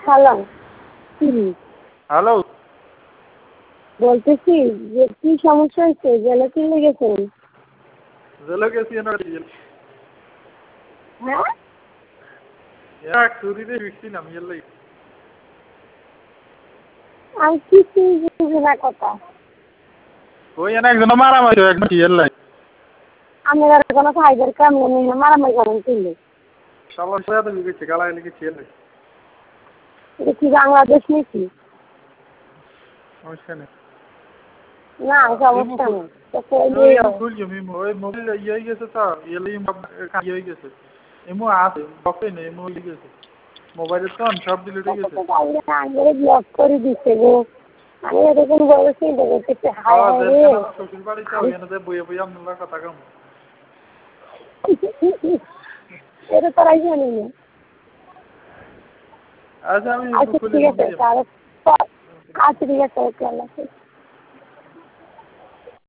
Hello hello বলতেছি যে কি সমস্যা হয়েছে জেলে কি লেগেছেন? জেলে গেছি না হ্যাঁ এক চুরিতে ফিরছিলাম এলাই আমি কিছুই বুঝি না কথা। ওই একজন মারামারি একদম এলাই আমি আর কোনো ফাইবার কাম নেই না মারামারি করেন কিনলে সবার সাথে গেছে গালা লেগেছে এলাই এটা কি বাংলাদেশ নাকি? সমস্যা নেই না সমস্যা নেই ওই মোবাইল ইয়ে গেছে তো এলাই ইয়ে গেছে এমু আছে বকে নেই এমু ইয়ে গেছে মোবাইলের তো সব ডিলিট হয়ে গেছে আগে ব্লক করে দিচ্ছে গো। আমি এরকম বলেছি দেখতে হাই হাই রে শ্বশুর বাড়িতে ওখানে বইয়ে বইয়ে আপনার কথা কম এটা তারাই জানি না। আচ্ছা আমি আচ্ছা ঠিক আছে আচ্ছা ঠিক আছে ওকে আল্লাহ হাফেজ।